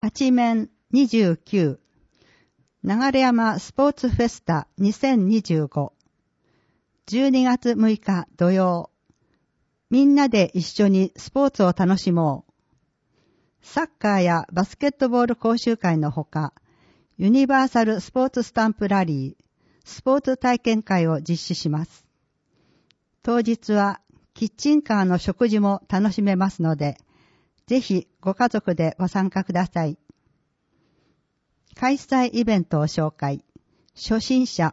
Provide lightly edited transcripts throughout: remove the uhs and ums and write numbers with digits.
8面29流山スポーツフェスタ2025 12月6日土曜、みんなで一緒にスポーツを楽しもう。サッカーやバスケットボール講習会のほか、ユニバーサルスポーツスタンプラリー、スポーツ体験会を実施します。当日はキッチンカーの食事も楽しめますので、ぜひご家族でご参加ください。開催イベントを紹介。初心者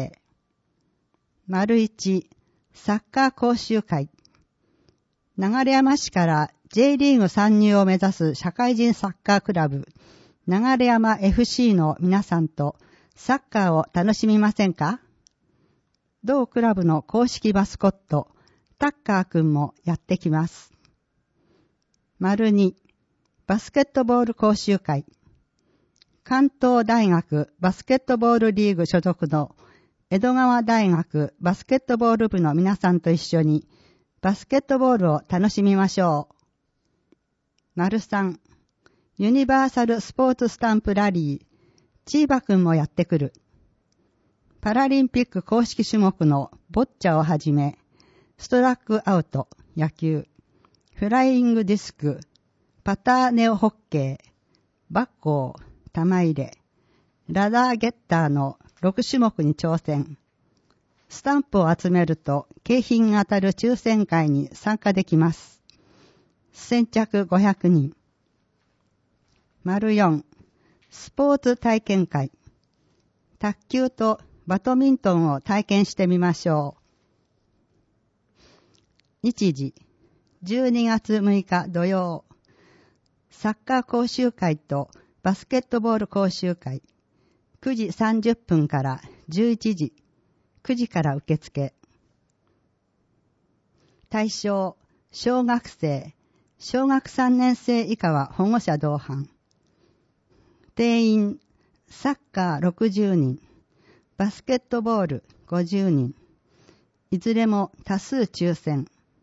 OK。1、サッカー講習会。流山市から J リーグ参入を目指す社会人サッカークラブ、流山 FC の皆さんとサッカーを楽しみませんか？同クラブの公式マスコット、タッカーくんもやってきます。2、バスケットボール講習会。関東大学バスケットボールリーグ所属の江戸川大学バスケットボール部の皆さんと一緒にバスケットボールを楽しみましょう。3、ユニバーサルスポーツスタンプラリー。チーバくんもやってくる。パラリンピック公式種目のボッチャをはじめ、ストラックアウト、野球、フライングディスク、パターネオホッケー、バッコー、玉入れ、ラダーゲッターの6種目に挑戦。スタンプを集めると景品が当たる抽選会に参加できます。先着500人。4、スポーツ体験会。卓球とバドミントンを体験してみましょう。日時、12月6日土曜。サッカー講習会とバスケットボール講習会。9時30分から11時。9時から受付。対象、小学生、小学3年生以下は保護者同伴。定員、サッカー60人、バスケットボール50人。いずれも多数抽選。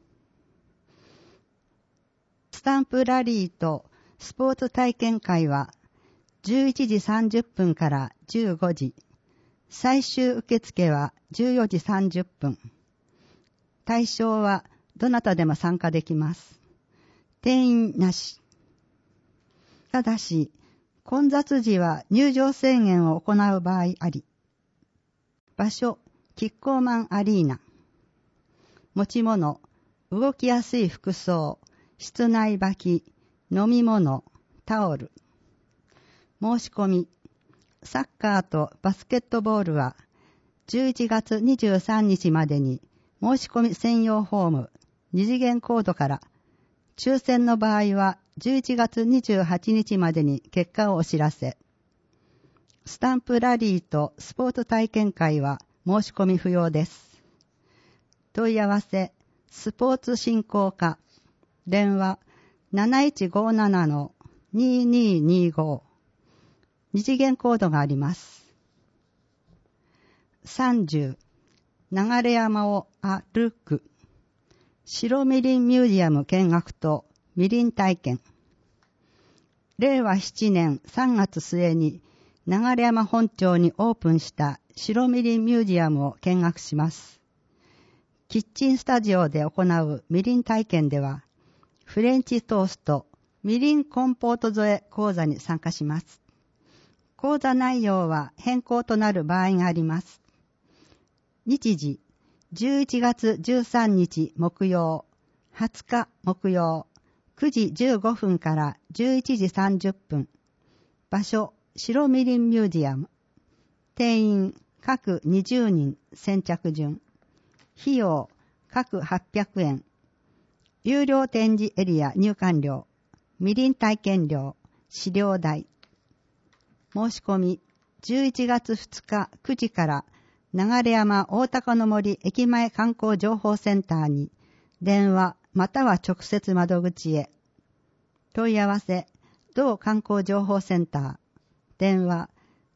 スタンプラリーとスポーツ体験会は11時30分から15時。最終受付は14時30分。対象はどなたでも参加できます。定員なし。ただし、混雑時は入場制限を行う場合あり。場所、キッコーマンアリーナ。持ち物、動きやすい服装、室内履き、飲み物、タオル。申し込み。サッカーとバスケットボールは11月23日までに申し込み専用フォーム2次元コードから、抽選の場合は11月28日までに結果をお知らせ。スタンプラリーとスポーツ体験会は申し込み不要です。問い合わせ、スポーツ振興課、電話 7157-2225。二次元コードがあります。30、流山を歩く。白みりんミュージアム見学とみりん体験。令和7年3月末に流山本町にオープンした白みりんミュージアムを見学します。キッチンスタジオで行うみりん体験では、フレンチトースト、みりんコンポート添え講座に参加します。講座内容は変更となる場合があります。日時、11月13日木曜、20日木曜、9時15分から11時30分。場所、白みりんミュージアム。定員、各20人、先着順。費用、各800円。有料展示エリア入館料、みりん体験料、資料代。申し込み、11月2日9時から流山大高の森駅前観光情報センターに電話または直接窓口へ。問い合わせ、同観光情報センター。電話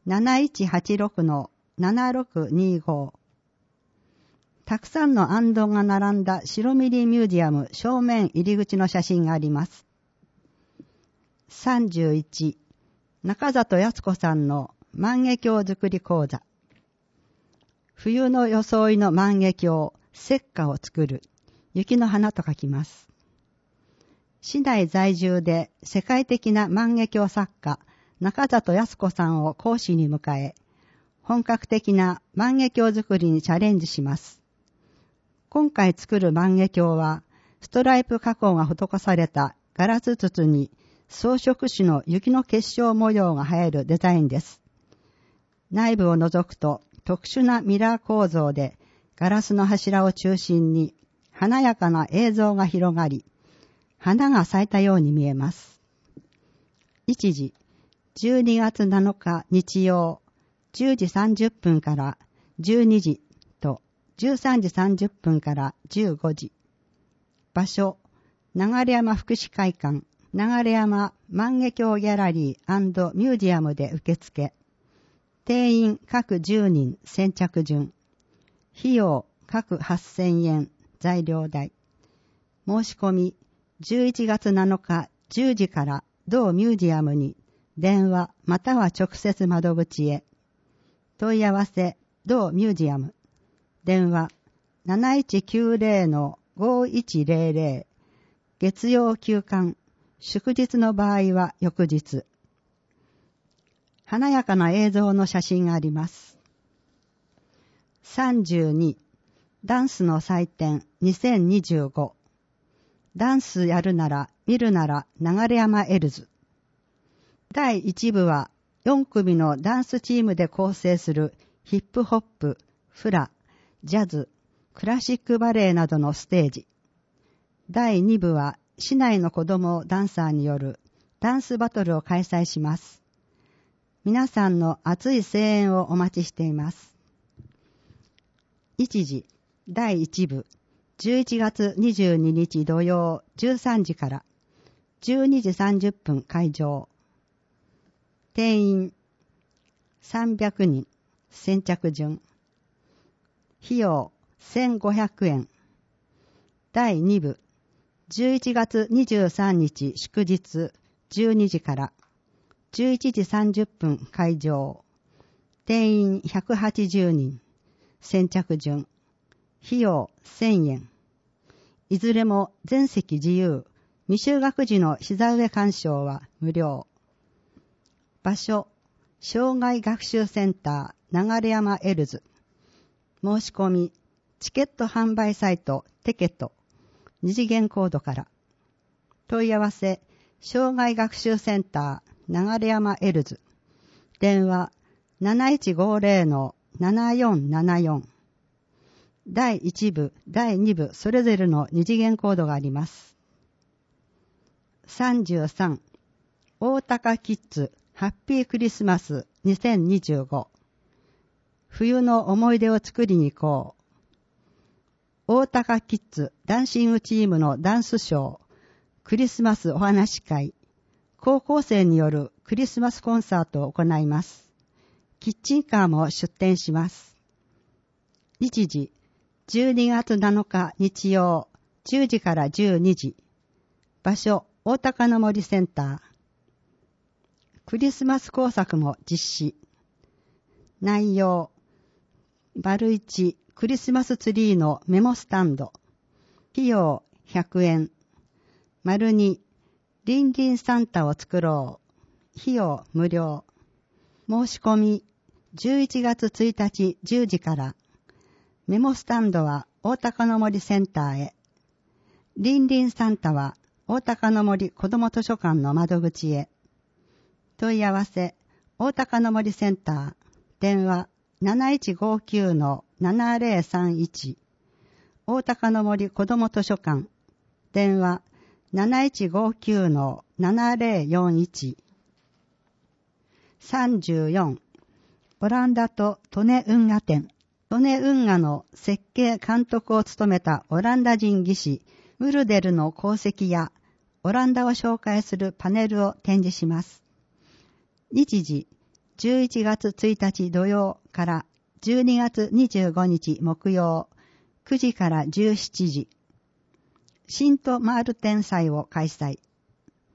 7186-7625。たくさんの行灯が並んだ白みりんミュージアム正面入り口の写真があります。31、 中里靖子さんの万華鏡作り講座。冬の装いの万華鏡、雪花を作る。雪の花と書きます。市内在住で世界的な万華鏡作家、中里靖子さんを講師に迎え、本格的な万華鏡作りにチャレンジします。今回作る万華鏡は、ストライプ加工が施されたガラス筒に装飾紙の雪の結晶模様が映えるデザインです。内部を覗くと特殊なミラー構造でガラスの柱を中心に華やかな映像が広がり、花が咲いたように見えます。1時、12月7日日曜、10時30分から12時と13時30分から15時。場所、流山福祉会館、流山万華鏡ギャラリー&ミュージアムで受付。定員各10人先着順。費用各8000円材料代。申し込み11月7日10時から同ミュージアムに電話または直接窓口へ。問い合わせ同ミュージアム。電話 7190-5100 月曜休館。祝日の場合は翌日。華やかな映像の写真があります。32、ダンスの祭典2025。ダンスやるなら、見るなら流山エルズ。第1部は4組のダンスチームで構成するヒップホップ、フラ、ジャズ、クラシックバレエなどのステージ。第2部は市内の子供ダンサーによるダンスバトルを開催します。皆さんの熱い声援をお待ちしています。1時、第1部、11月22日土曜13時から12時30分会場。定員300人、先着順。費用1500円。第2部、11月23日祝日12時から11時30分会場。定員180人。先着順。費用1000円。いずれも全席自由。未就学児の膝上鑑賞は無料。場所、障害学習センター流山エルズ。申し込み、チケット販売サイトテケト。二次元コードから。問い合わせ、障害学習センター流山エルズ。電話 7150-7474。第1部、第2部それぞれの二次元コードがあります。33、大高キッズハッピークリスマス2025。冬の思い出を作りに行こう。大高キッズダンシングチームのダンスショー、クリスマスお話し会、高校生によるクリスマスコンサートを行います。キッチンカーも出店します。日時、12月7日日曜、10時から12時。場所、大高の森センター。クリスマス工作も実施。内容、1クリスマスツリーのメモスタンド。費用100円。2リンリンサンタを作ろう。費用無料。申し込み11月1日10時から。メモスタンドは大高の森センターへ。リンリンサンタは大高の森子ども図書館の窓口へ。問い合わせ、大高の森センター。電話7159-7031。大高の森子ども図書館。電話7159-7041。34、オランダと利根運河展。利根運河の設計監督を務めたオランダ人技師ムルデルの功績やオランダを紹介するパネルを展示します。日時、11月1日土曜から12月25日木曜、9時から17時。シント・マールテン祭を開催。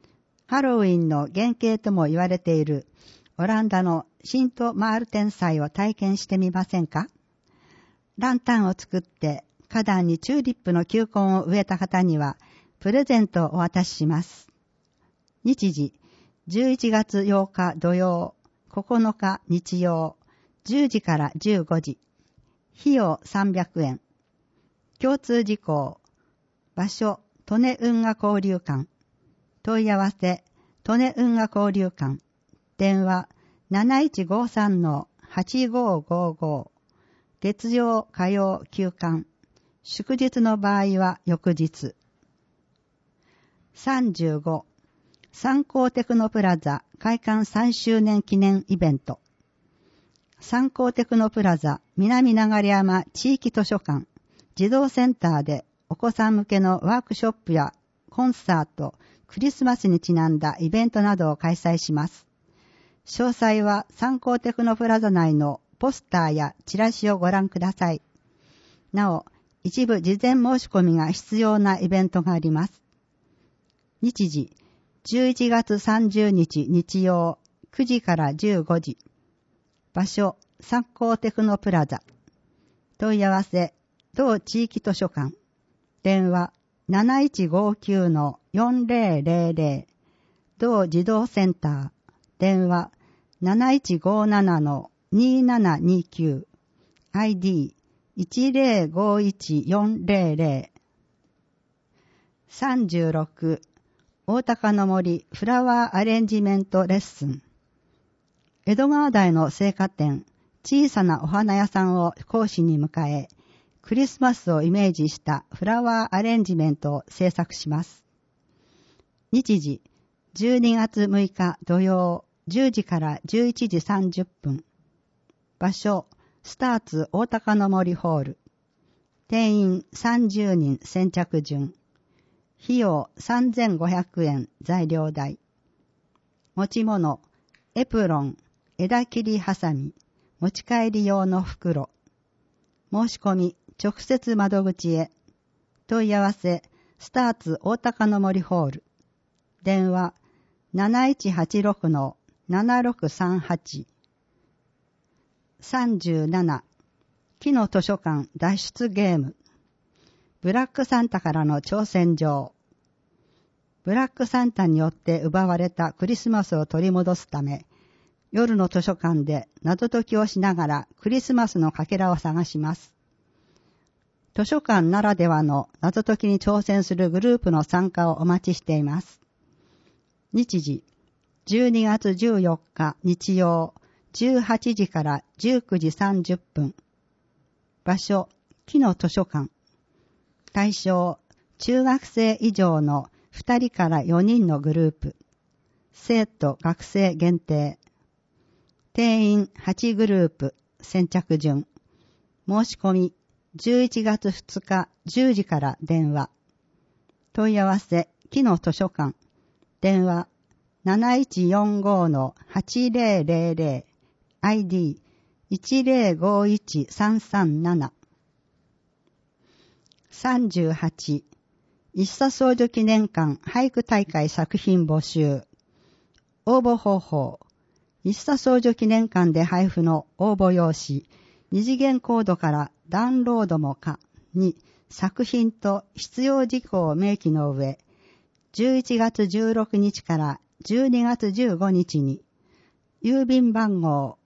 ハロウィンの原型とも言われているオランダのシント・マールテン祭を体験してみませんか？ランタンを作って花壇にチューリップの球根を植えた方にはプレゼントをお渡しします。日時、11月8日土曜、9日日曜、10時から15時。費用300円。共通事項。場所、利根運河交流館。問い合わせ、利根運河交流館。電話、7153-8555。月曜、火曜、休館。祝日の場合は翌日。35、三幸テクノプラザ開館3周年記念イベント。三幸テクノプラザ南流山地域図書館児童センターでお子さん向けのワークショップやコンサート、クリスマスにちなんだイベントなどを開催します。詳細は三幸テクノプラザ内のポスターやチラシをご覧ください。なお、一部事前申し込みが必要なイベントがあります。日時、11月30日日曜9時から15時。場所、三幸テクノプラザ。問い合わせ、同地域図書館。電話、7159-4000。同児童センター。電話、7157-2729。ID、1051400。36、大高の森フラワーアレンジメントレッスン。江戸川台の生花店、小さなお花屋さんを講師に迎え、クリスマスをイメージしたフラワーアレンジメントを制作します。日時、12月6日土曜、10時から11時30分。場所、スターツ大高の森ホール。定員30人先着順。費用3500円材料代。持ち物、エプロン、枝切りハサミ、持ち帰り用の袋。申し込み、直接窓口へ。問い合わせ、スターツ大高の森ホール。電話、7186-7638。37、木の図書館脱出ゲーム。ブラックサンタからの挑戦状。ブラックサンタによって奪われたクリスマスを取り戻すため、夜の図書館で謎解きをしながらクリスマスのかけらを探します。図書館ならではの謎解きに挑戦するグループの参加をお待ちしています。日時、12月14日日曜、18時から19時30分。場所、木の図書館。対象、中学生以上の2人から4人のグループ。生徒・学生限定。定員8グループ、先着順。申し込み、11月2日10時から電話。問い合わせ、木の図書館。電話、7145-8000。ID、1051337。38、一茶少女記念館俳句大会作品募集。応募方法。一茶少女記念館で配布の応募用紙、二次元コードからダウンロードも可に作品と必要事項を明記の上、11月16日から12月15日に、郵便番号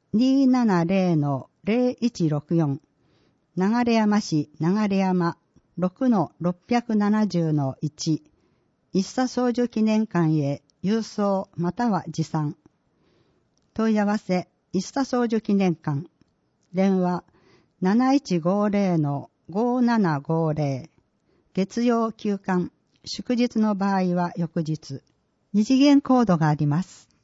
270-0164、流山市流山 6-670-1、一茶少女記念館へ郵送または持参。問い合わせ、一茶少女記念館。電話、7150-5750。月曜休館。祝日の場合は翌日。二次元コードがあります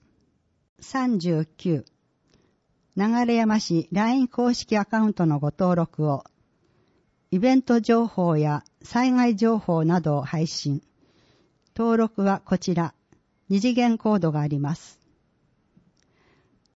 。39、流山市 LINE 公式アカウントのご登録を。イベント情報や災害情報などを配信。登録はこちら。二次元コードがあります。